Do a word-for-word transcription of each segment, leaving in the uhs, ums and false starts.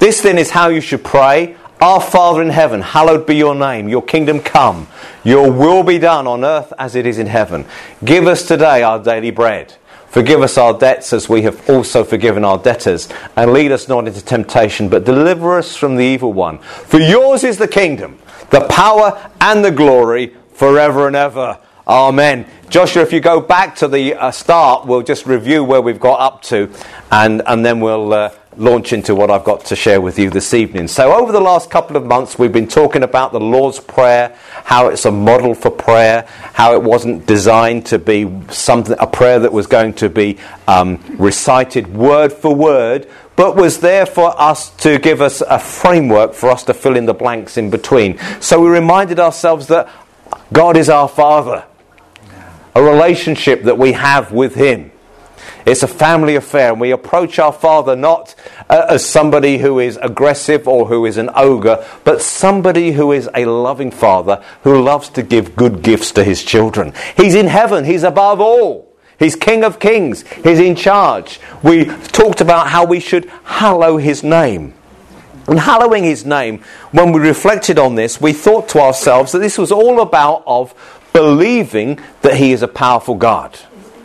This then is how you should pray. Our Father in heaven, hallowed be your name. Your kingdom come. Your will be done on earth as it is in heaven. Give us today our daily bread. Forgive us our debts as we have also forgiven our debtors. And lead us not into temptation, but deliver us from the evil one. For yours is the kingdom, the power and the glory forever and ever. Amen. Joshua, if you go back to the uh, start, we'll just review where we've got up to, and, and then we'll uh, launch into what I've got to share with you this evening. So over the last couple of months, we've been talking about the Lord's Prayer, how it's a model for prayer, how it wasn't designed to be something, a prayer that was going to be um, recited word for word, but was there for us to give us a framework for us to fill in the blanks in between. So we reminded ourselves that God is our Father. A relationship that we have with Him. It's a family affair, and we approach our Father not uh, as somebody who is aggressive or who is an ogre, but somebody who is a loving Father who loves to give good gifts to His children. He's in heaven. He's above all. He's King of Kings. He's in charge. We talked about how we should hallow His name. And hallowing His name, when we reflected on this, we thought to ourselves that this was all about of believing that He is a powerful God.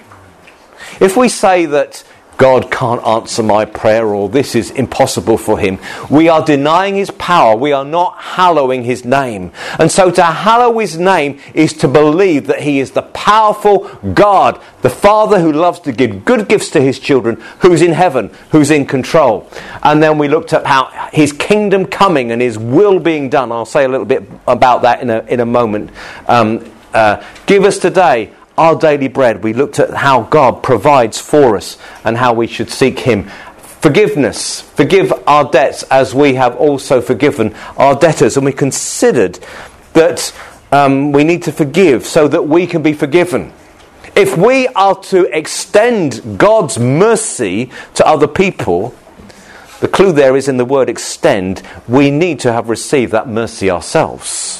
If we say that God can't answer my prayer or this is impossible for Him, we are denying His power. We are not hallowing His name. And so to hallow His name is to believe that He is the powerful God, the Father who loves to give good gifts to His children, who's in heaven, who's in control. And then we looked at how His kingdom coming and His will being done. I'll say a little bit about that in a, in a moment. Um, uh, give us today our daily bread. We looked at how God provides for us and how we should seek Him. Forgiveness. Forgive our debts as we have also forgiven our debtors. And we considered that um, we need to forgive so that we can be forgiven. If we are to extend God's mercy to other people, the clue there is in the word extend. We need to have received that mercy ourselves.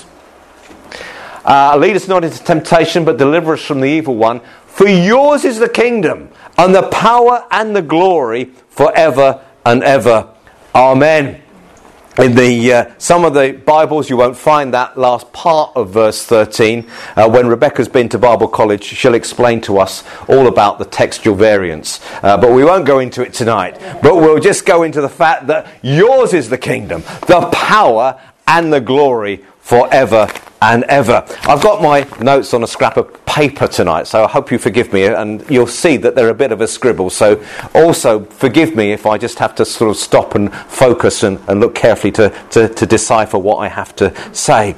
Uh, lead us not into temptation, but deliver us from the evil one. For yours is the kingdom, and the power and the glory forever and ever. Amen. In the uh, some of the Bibles, you won't find that last part of verse thirteen. Uh, when Rebecca's been to Bible college, she'll explain to us all about the textual variants. Uh, but we won't go into it tonight. But we'll just go into the fact that yours is the kingdom, the power and the glory forever and ever. I've got my notes on a scrap of paper tonight, so I hope you forgive me, and you'll see that they're a bit of a scribble, so also forgive me if I just have to sort of stop and focus and, and look carefully to, to, to decipher what I have to say.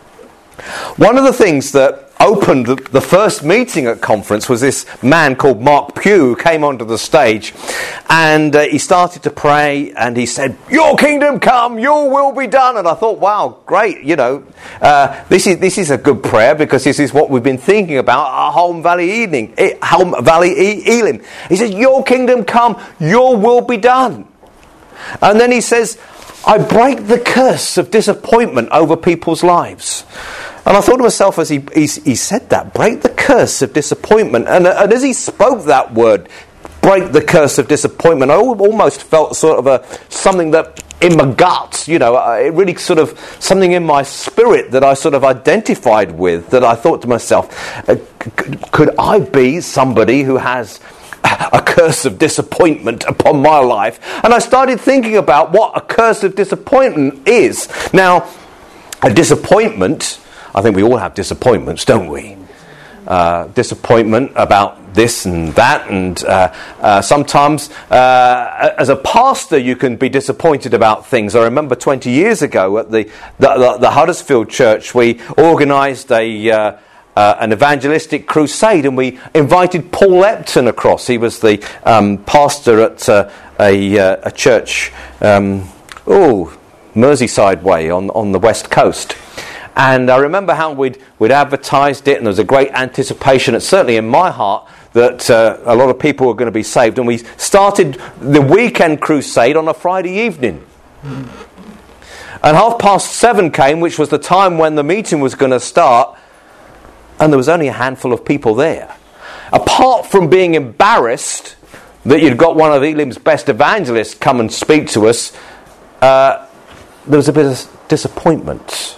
One of the things that opened the first meeting at conference was this man called Mark Pugh, who came onto the stage, and uh, he started to pray, and he said, "Your kingdom come, your will be done." And I thought, wow, great, you know, uh, this is this is a good prayer, because this is what we've been thinking about our Holme Valley evening, Holme Valley e- Elim. He says, "Your kingdom come, your will be done." And then he says, "I break the curse of disappointment over people's lives." And I thought to myself as he, he, he said that, break the curse of disappointment. And, and as he spoke that word, break the curse of disappointment, I almost felt sort of a something that in my guts, you know, it really sort of something in my spirit that I sort of identified with, that I thought to myself, could I be somebody who has a curse of disappointment upon my life? And I started thinking about what a curse of disappointment is. Now, a disappointment, I think we all have disappointments, don't we? Uh, disappointment about this and that, and uh, uh, sometimes uh, as a pastor you can be disappointed about things. I remember twenty years ago at the, the, the, the Huddersfield Church, we organised a uh, uh, an evangelistic crusade, and we invited Paul Epton across. He was the um, pastor at uh, a, uh, a church, um, oh, Merseyside way on, on the west coast. And I remember how we'd, we'd advertised it, and there was a great anticipation, and certainly in my heart, that uh, a lot of people were going to be saved. And we started the weekend crusade on a Friday evening. Mm. And half past seven came, which was the time when the meeting was going to start, and there was only a handful of people there. Apart from being embarrassed that you'd got one of Elim's best evangelists come and speak to us, uh, there was a bit of disappointment.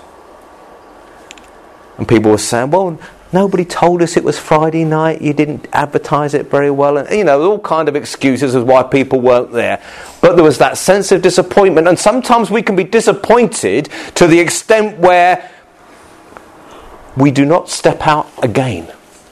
And people were saying, well, nobody told us it was Friday night, you didn't advertise it very well. And, you know, all kind of excuses as why people weren't there. But there was that sense of disappointment. And sometimes we can be disappointed to the extent where we do not step out again.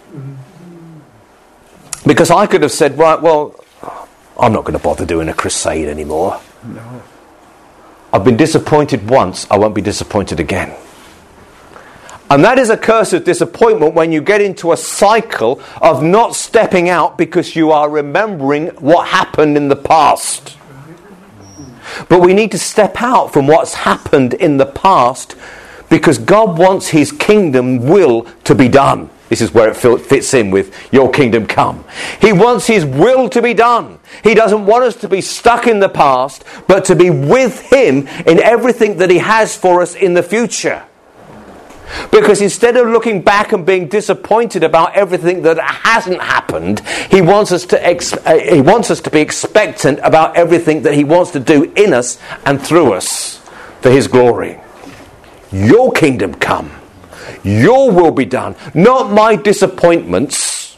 Because I could have said, right, well, I'm not going to bother doing a crusade anymore. No. I've been disappointed once, I won't be disappointed again. And that is a curse of disappointment when you get into a cycle of not stepping out because you are remembering what happened in the past. But we need to step out from what's happened in the past because God wants his kingdom will to be done. This is where it fits in with your kingdom come. He wants his will to be done. He doesn't want us to be stuck in the past, but to be with him in everything that he has for us in the future. Because instead of looking back and being disappointed about everything that hasn't happened, he wants us to ex- uh, he wants us to be expectant about everything that he wants to do in us and through us for his glory. Your kingdom come. Your will be done. Not my disappointments,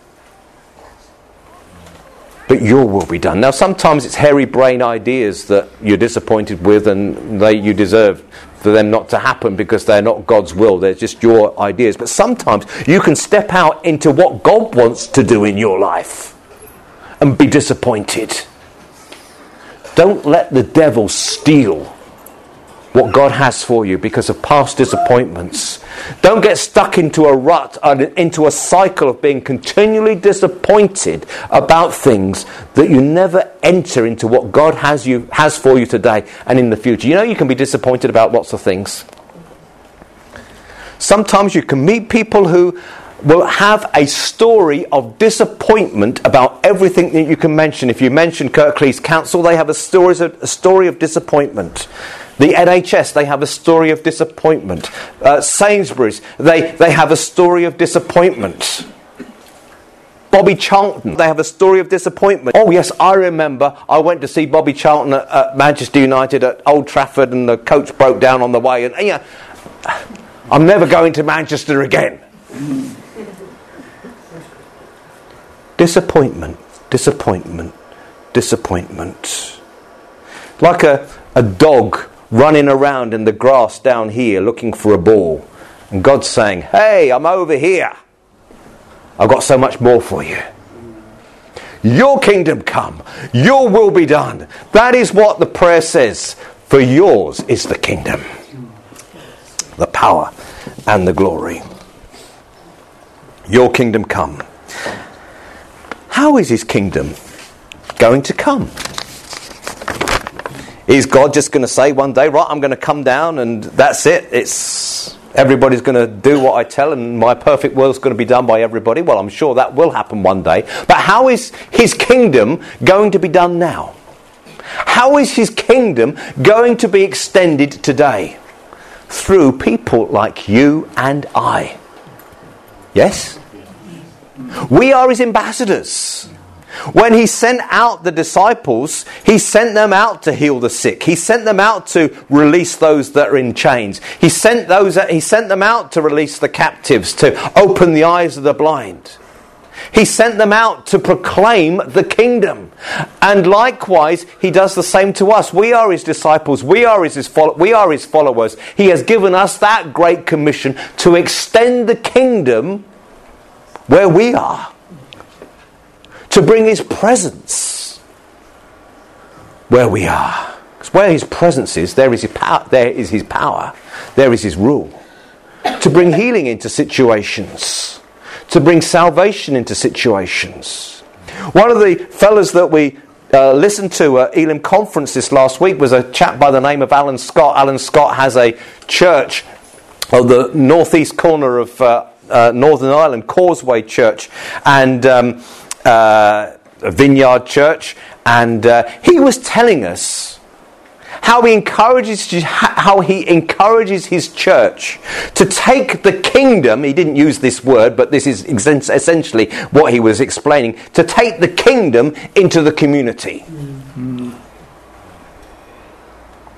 but your will be done. Now sometimes it's hairy brain ideas that you're disappointed with and they you deserve for them not to happen because they're not God's will, they're just your ideas. But sometimes you can step out into what God wants to do in your life and be disappointed. Don't let the devil steal what God has for you because of past disappointments. Don't get stuck into a rut, into a cycle of being continually disappointed about things that you never enter into what God has you has for you today and in the future. You know, you can be disappointed about lots of things. Sometimes you can meet people who will have a story of disappointment about everything that you can mention. If you mention Kirklees Council, they have a story, a story of disappointment. The N H S, they have a story of disappointment. Uh, Sainsbury's, they, they have a story of disappointment. Bobby Charlton, they have a story of disappointment. Oh yes, I remember I went to see Bobby Charlton at, at Manchester United at Old Trafford and the coach broke down on the way. And yeah, I'm never going to Manchester again. Disappointment, disappointment, disappointment. Like a, a dog running around in the grass down here looking for a ball. And God's saying, hey, I'm over here. I've got so much more for you. Your kingdom come. Your will be done. That is what the prayer says. For yours is the kingdom, the power and the glory. Your kingdom come. How is his kingdom going to come? Is God just going to say one day, right, I'm going to come down and that's it? It's everybody's going to do what I tell and my perfect will is going to be done by everybody? Well, I'm sure that will happen one day. But how is his kingdom going to be done now? How is his kingdom going to be extended today? Through people like you and I. Yes? We are his ambassadors. When he sent out the disciples, he sent them out to heal the sick. He sent them out to release those that are in chains. He sent those. He sent them out to release the captives, to open the eyes of the blind. He sent them out to proclaim the kingdom. And likewise, he does the same to us. We are his disciples. We are his, we are his followers. He has given us that great commission to extend the kingdom where we are. To bring his presence where we are. Because where his presence is, there is his power. There is his power. There is his rule. To bring healing into situations. To bring salvation into situations. One of the fellas that we uh, listened to at Elim Conference this last week was a chap by the name of Alan Scott. Alan Scott has a church of the northeast corner of uh, uh, Northern Ireland, Causeway Church, and um, uh, a Vineyard Church, and uh, he was telling us how he encourages how he encourages his church to take the kingdom. He didn't use this word, but this is essentially what he was explaining. To take the kingdom into the community. Mm-hmm.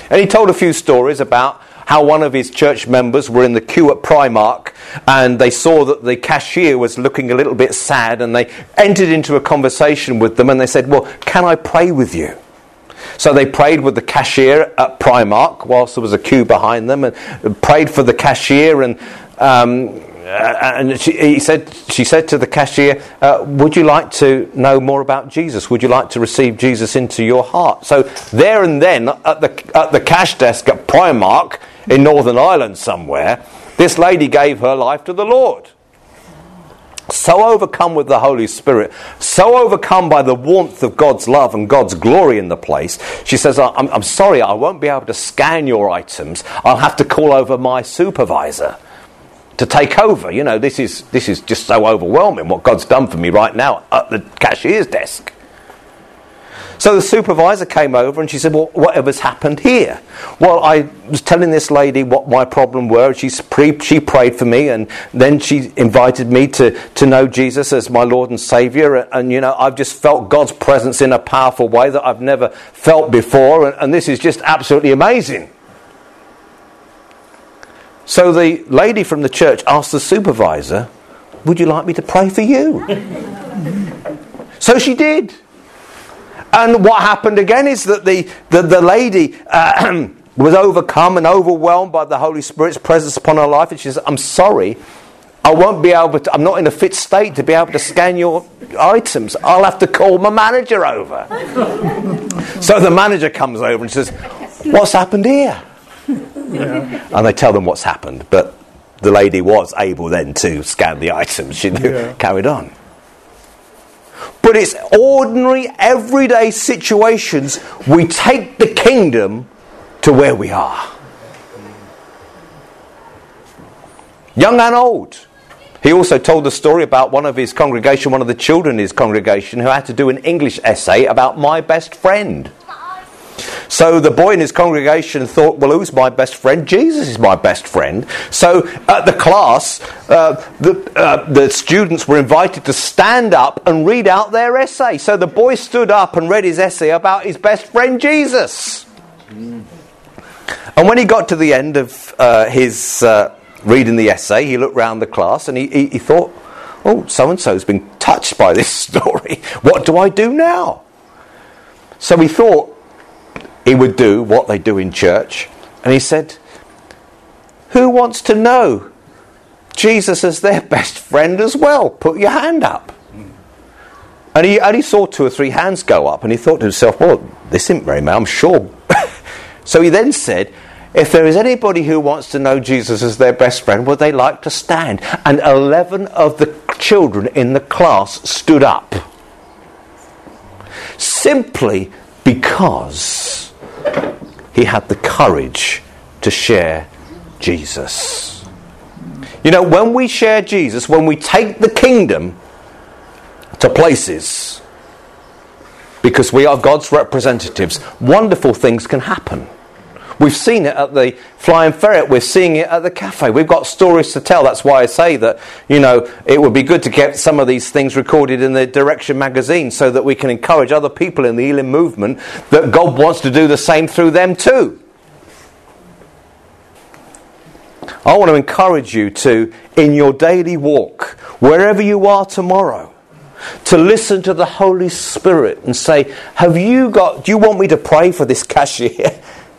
And he told a few stories about how one of his church members were in the queue at Primark and they saw that the cashier was looking a little bit sad, and they entered into a conversation with them and they said, well, can I pray with you? So they prayed with the cashier at Primark whilst there was a queue behind them, and prayed for the cashier, and um, and she, he said, she said to the cashier, uh, would you like to know more about Jesus? Would you like to receive Jesus into your heart? So there and then at the at the cash desk at Primark in Northern Ireland somewhere, this lady gave her life to the Lord. So overcome with the Holy Spirit, so overcome by the warmth of God's love and God's glory in the place, she says, I'm, I'm sorry, I won't be able to scan your items. I'll have to call over my supervisor to take over. You know, this is this is just so overwhelming what God's done for me right now at the cashier's desk. So the supervisor came over and she said, well, whatever's happened here? Well, I was telling this lady what my problem were. She, pre- she prayed for me, and then she invited me to, to know Jesus as my Lord and Saviour. And, and, you know, I've just felt God's presence in a powerful way that I've never felt before. And, and this is just absolutely amazing. So the lady from the church asked the supervisor, would you like me to pray for you? So she did. And what happened again is that the, the, the lady uh, was overcome and overwhelmed by the Holy Spirit's presence upon her life. And she says, I'm sorry, I won't be able to, I'm not in a fit state to be able to scan your items. I'll have to call my manager over. So the manager comes over and says, what's happened here? Yeah. And they tell them what's happened. But the lady was able then to scan the items. She yeah. carried on. But it's ordinary, everyday situations. We take the kingdom to where we are. Young and old. He also told the story about one of his congregation, one of the children in his congregation, who had to do an English essay about my best friend. So the boy in his congregation thought, well, who's my best friend? Jesus is my best friend. So at the class, uh, the, uh, the students were invited to stand up and read out their essay. So the boy stood up and read his essay about his best friend, Jesus. Mm. And when he got to the end of uh, his uh, reading the essay, he looked round the class and he, he, he thought, oh, so-and-so's been touched by this story. What do I do now? So he thought he would do what they do in church. And he said, who wants to know Jesus as their best friend as well? Put your hand up. And he only saw two or three hands go up. And he thought to himself, well, this isn't very many, I'm sure. So he then said, if there is anybody who wants to know Jesus as their best friend, would they like to stand? And eleven of the children in the class stood up. Simply because he had the courage to share Jesus. You know, when we share Jesus, when we take the kingdom to places, because we are God's representatives, wonderful things can happen. We've seen it at the Flying Ferret. We're seeing it at the cafe. We've got stories to tell. That's why I say that, you know, it would be good to get some of these things recorded in the Direction magazine so that we can encourage other people in the Elim movement that God wants to do the same through them too. I want to encourage you to, in your daily walk, wherever you are tomorrow, to listen to the Holy Spirit and say, have you got, do you want me to pray for this cashier?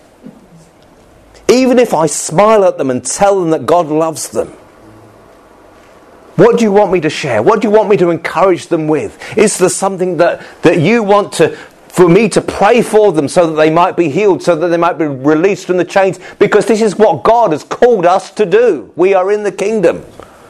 Even if I smile at them and tell them that God loves them. What do you want me to share? What do you want me to encourage them with? Is there something that, that you want to, for me to pray for them so that they might be healed, so that they might be released from the chains? Because this is what God has called us to do. We are in the kingdom.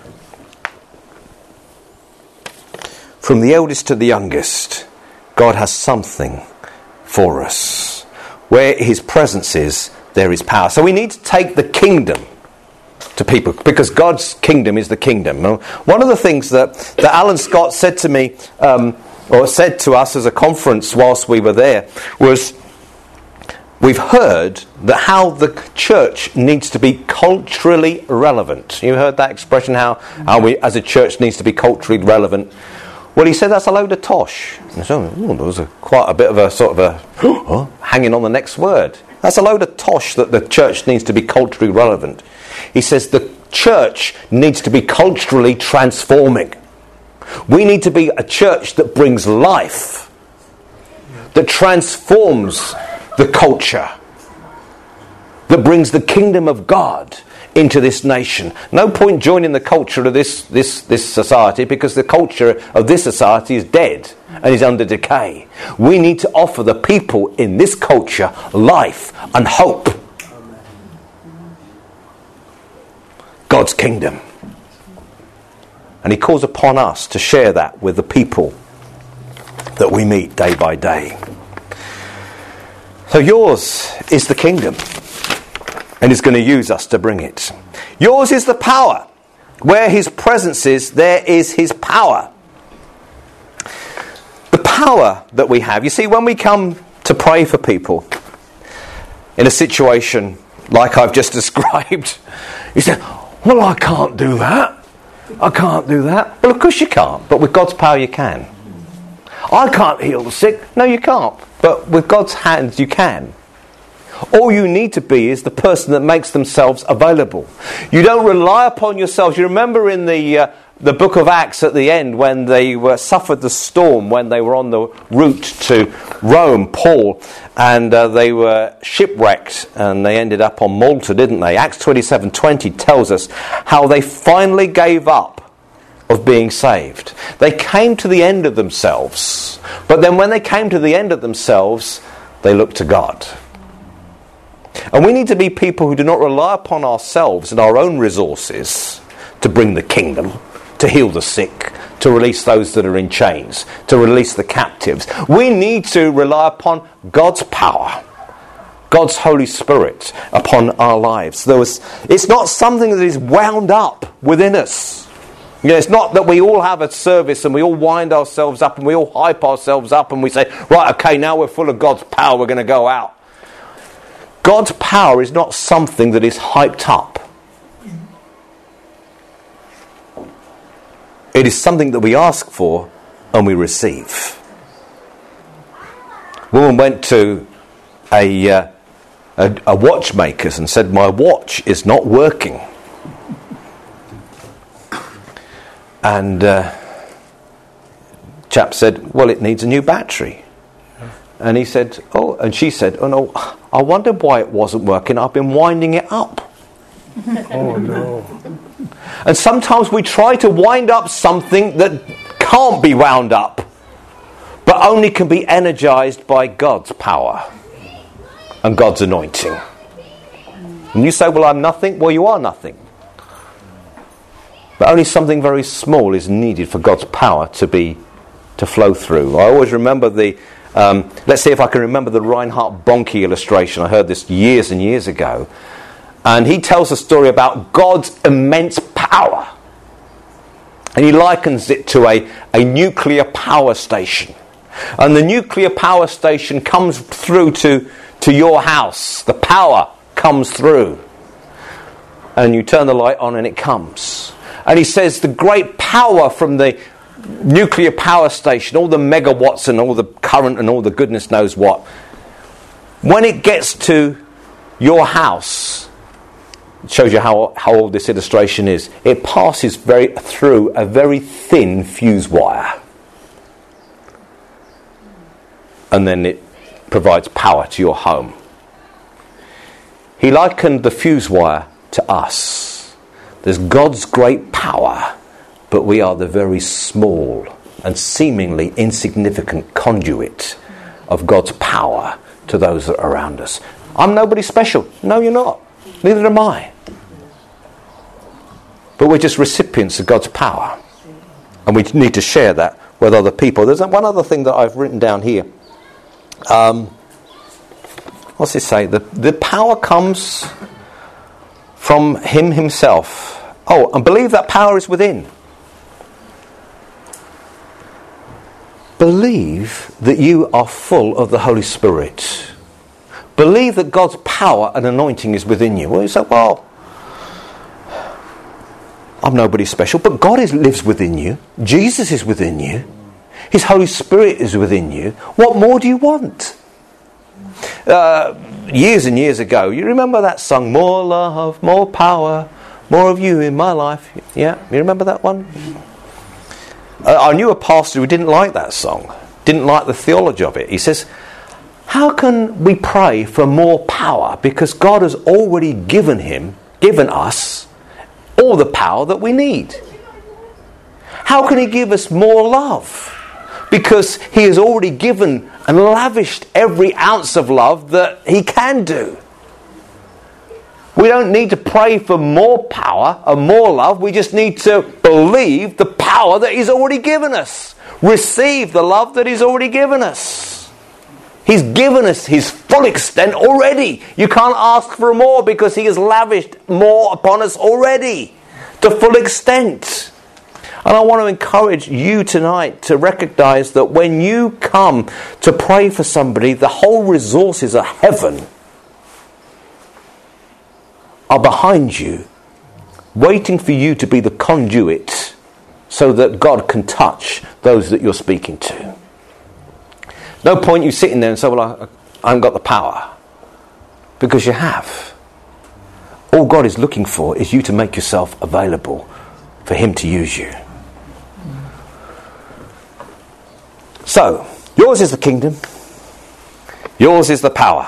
From the eldest to the youngest, God has something for us. Where His presence is, there is power. So we need to take the kingdom to people, because God's kingdom is the kingdom. One of the things that, that Alan Scott said to me, um, or said to us as a conference whilst we were there, was, we've heard that how the church needs to be culturally relevant. You heard that expression, how, how we as a church needs to be culturally relevant? Well, he said that's a load of tosh. And so, oh, there was a, quite a bit of a sort of a oh, hanging on the next word. That's a load of tosh that the church needs to be culturally relevant. He says the church needs to be culturally transforming. We need to be a church that brings life, that transforms the culture, that brings the kingdom of God into this nation. No point joining the culture of this, this, this society, because the culture of this society is dead and is under decay. We need to offer the people in this culture life and hope. God's kingdom. And he calls upon us to share that with the people that we meet day by day. So yours is the kingdom, and he's going to use us to bring it. Yours is the power. Where his presence is, there is his power. The power that we have. You see, when we come to pray for people in a situation like I've just described, you say, well, I can't do that. I can't do that. Well, of course you can't, but with God's power you can. I can't heal the sick. No, you can't. But with God's hands you can. All you need to be is the person that makes themselves available. You don't rely upon yourselves. You remember in the uh, the book of Acts at the end when they were, suffered the storm, when they were on the route to Rome, Paul, and uh, they were shipwrecked and they ended up on Malta, didn't they? Acts twenty-seven twenty tells us how they finally gave up of being saved. They came to the end of themselves, but then when they came to the end of themselves, they looked to God. And we need to be people who do not rely upon ourselves and our own resources to bring the kingdom, to heal the sick, to release those that are in chains, to release the captives. We need to rely upon God's power, God's Holy Spirit upon our lives. There was, it's not something that is wound up within us. You know, it's not that we all have a service and we all wind ourselves up and we all hype ourselves up and we say, right, okay, now we're full of God's power, we're going to go out. God's power is not something that is hyped up. It is something that we ask for and we receive. A woman went to a, uh, a, a watchmaker's and said, my watch is not working. And uh, chap said, well, it needs a new battery. And he said, oh, and she said, oh no, I wondered why it wasn't working. I've been winding it up. Oh no. And sometimes we try to wind up something that can't be wound up, but only can be energized by God's power and God's anointing. And you say, well, I'm nothing. Well, you are nothing. But only something very small is needed for God's power to be to flow through. I always remember the Um, let's see if I can remember the Reinhard Bonnke illustration. I heard this years and years ago. And he tells a story about God's immense power. And he likens it to a, a nuclear power station. And the nuclear power station comes through to, to your house. The power comes through. And you turn the light on and it comes. And he says the great power from the nuclear power station, all the megawatts and all the current and all the goodness knows what, when it gets to your house, it shows you how, how old this illustration is, it passes very through a very thin fuse wire, and then it provides power to your home. He likened the fuse wire to us. There's God's great power, but we are the very small and seemingly insignificant conduit of God's power to those that are around us. I'm nobody special. No, you're not. Neither am I. But we're just recipients of God's power. And we need to share that with other people. There's one other thing that I've written down here. Um, what's it say? The, the power comes from him himself. Oh, and believe that power is within. Believe that you are full of the Holy Spirit. Believe that God's power and anointing is within you. Well, you say, well, I'm nobody special, but God is, lives within you. Jesus is within you. His Holy Spirit is within you. What more do you want? Uh, years and years ago, you remember that song, More Love, More Power, More of You in My Life? Yeah, you remember that one? Uh, I knew a pastor who didn't like that song, didn't like the theology of it. He says, how can we pray for more power? Because God has already given him, given us, all the power that we need. How can he give us more love? Because he has already given and lavished every ounce of love that he can do. We don't need to pray for more power and more love. We just need to believe the power that he's already given us. Receive the love that he's already given us. He's given us his full extent already. You can't ask for more because he has lavished more upon us already. To full extent. And I want to encourage you tonight to recognize that when you come to pray for somebody, the whole resources of heaven are behind you, waiting for you to be the conduit so that God can touch those that you're speaking to. No point you sitting there and say, well, I, I haven't got the power. Because you have. All God is looking for is you to make yourself available for him to use you. So, yours is the kingdom. Yours is the power.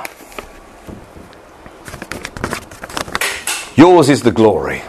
Yours is the glory.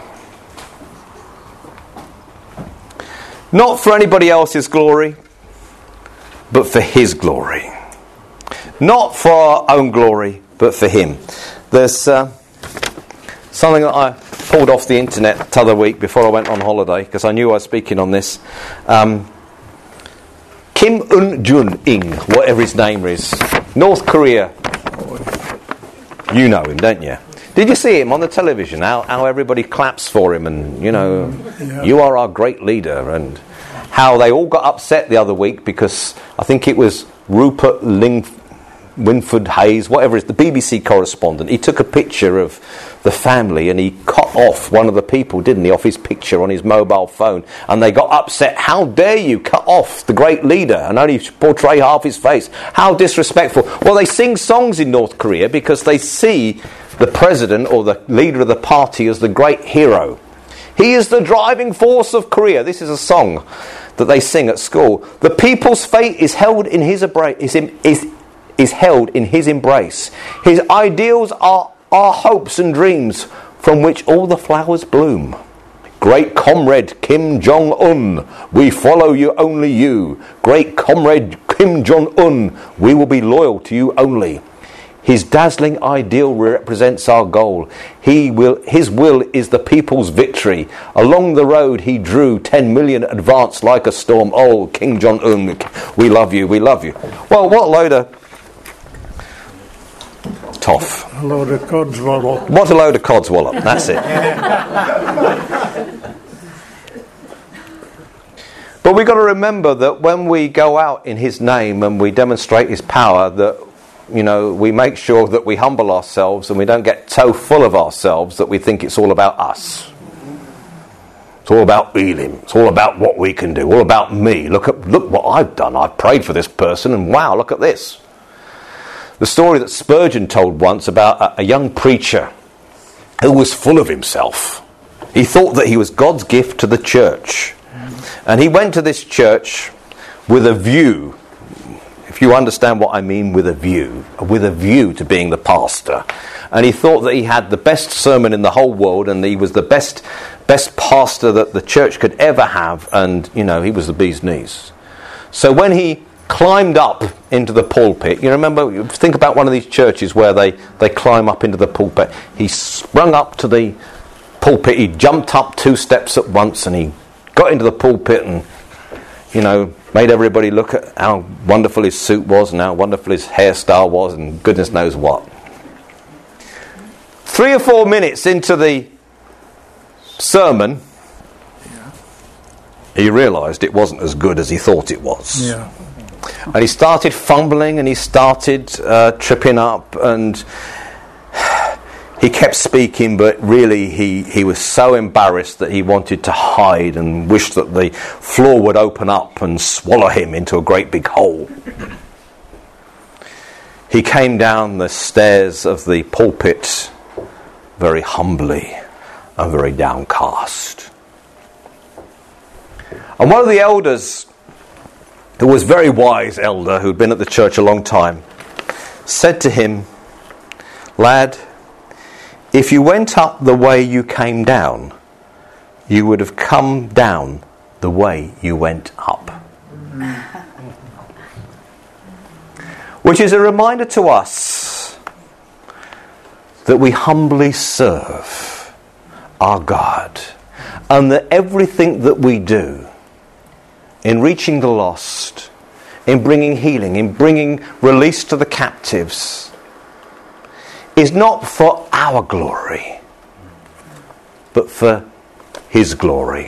Not for anybody else's glory, but for his glory. Not for our own glory, but for him. There's uh, something that I pulled off the internet the other week before I went on holiday, because I knew I was speaking on this. Um, Kim Un-jun-ing, whatever his name is, North Korea. You know him, don't you? Did you see him on the television? How, how everybody claps for him, and you know, yeah. You are our great leader, and how they all got upset the other week because I think it was Rupert Ling, Winford Hayes, whatever it is, the B B C correspondent. He took a picture of the family and he cut off one of the people, didn't he, off his picture on his mobile phone, and they got upset. How dare you cut off the great leader and only portray half his face? How disrespectful. Well, they sing songs in North Korea because they see the president or the leader of the party as the great hero. He is the driving force of Korea. This is a song that they sing at school. The people's fate is held in his embrace. Is, in, is, is held in his embrace. His ideals are our hopes and dreams from which all the flowers bloom. Great comrade Kim Jong-un, we follow you, only you. Great comrade Kim Jong-un, we will be loyal to you only. His dazzling ideal represents our goal. He will, his will is the people's victory. Along the road he drew ten million advance like a storm. Oh, Kim Jong-un, we love you, we love you. Well, what a load of toff. A load of codswallop. What a load of codswallop, that's it. But we've got to remember that when we go out in his name and we demonstrate his power, that you know, we make sure that we humble ourselves and we don't get so full of ourselves that we think it's all about us. It's all about Elim. It's all about what we can do. All about me. Look at look what I've done. I've prayed for this person and wow, look at this. The story that Spurgeon told once about a, a young preacher who was full of himself. He thought that he was God's gift to the church. And he went to this church with a view. If you understand what I mean with a view, with a view to being the pastor. And he thought that he had the best sermon in the whole world and he was the best best pastor that the church could ever have, and, you know, he was the bee's knees. So when he climbed up into the pulpit, you remember, think about one of these churches where they, they climb up into the pulpit. He sprung up to the pulpit, he jumped up two steps at once and he got into the pulpit and, you know, made everybody look at how wonderful his suit was and how wonderful his hairstyle was and goodness knows what. Three or four minutes into the sermon, yeah. He realised it wasn't as good as he thought it was. Yeah. And he started fumbling and he started uh, tripping up and he kept speaking, but really he, he was so embarrassed that he wanted to hide and wished that the floor would open up and swallow him into a great big hole. he came down the stairs of the pulpit very humbly and very downcast. And one of the elders, who was a very wise elder, who'd been at the church a long time, said to him, "Lad, if you went up the way you came down, you would have come down the way you went up." Which is a reminder to us that we humbly serve our God, and that everything that we do in reaching the lost, in bringing healing, in bringing release to the captives, is not for our glory, but for His glory.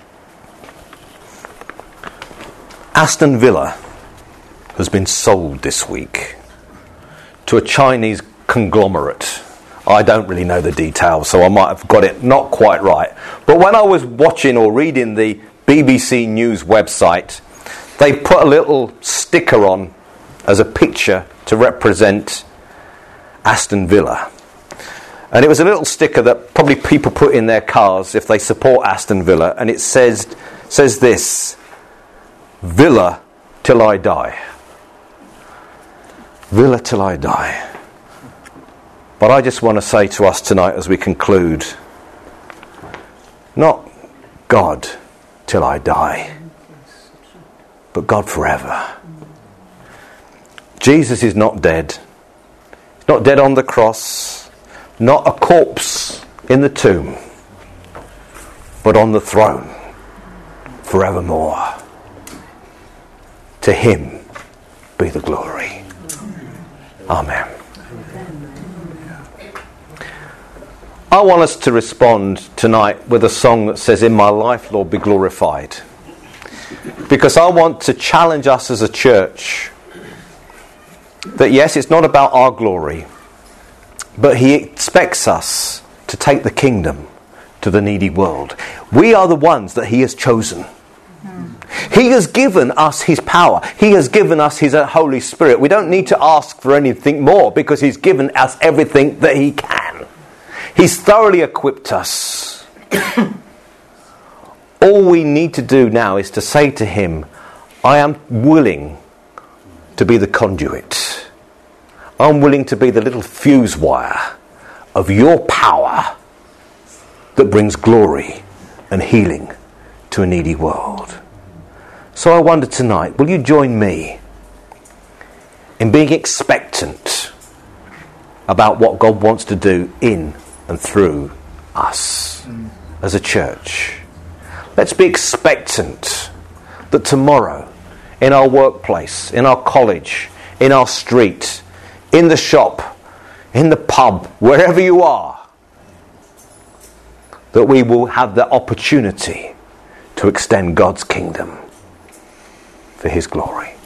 Aston Villa has been sold this week to a Chinese conglomerate. I don't really know the details, so I might have got it not quite right. But when I was watching or reading the B B C News website, they put a little sticker on as a picture to represent Aston Villa. And it was a little sticker that probably people put in their cars if they support Aston Villa, and it says says this: "Villa till I die." Villa till I die. But I just want to say to us tonight as we conclude, not God till I die, but God forever. Jesus is not dead. He's not dead on the cross, not a corpse in the tomb, but on the throne forevermore. To Him be the glory. Amen. I want us to respond tonight with a song that says, "In my life, Lord, be glorified." Because I want to challenge us as a church that yes, it's not about our glory, but He expects us to take the kingdom to the needy world. We are the ones that He has chosen. He has given us His power. He has given us His Holy Spirit. We don't need to ask for anything more because He's given us everything that He can. He's thoroughly equipped us. All we need to do now is to say to Him, "I am willing to be the conduit. I'm willing to be the little fuse wire of your power that brings glory and healing to a needy world." So I wonder tonight, will you join me in being expectant about what God wants to do in and through us as a church? Let's be expectant that tomorrow, in our workplace, in our college, in our street, in the shop, in the pub, wherever you are, that we will have the opportunity to extend God's kingdom for His glory.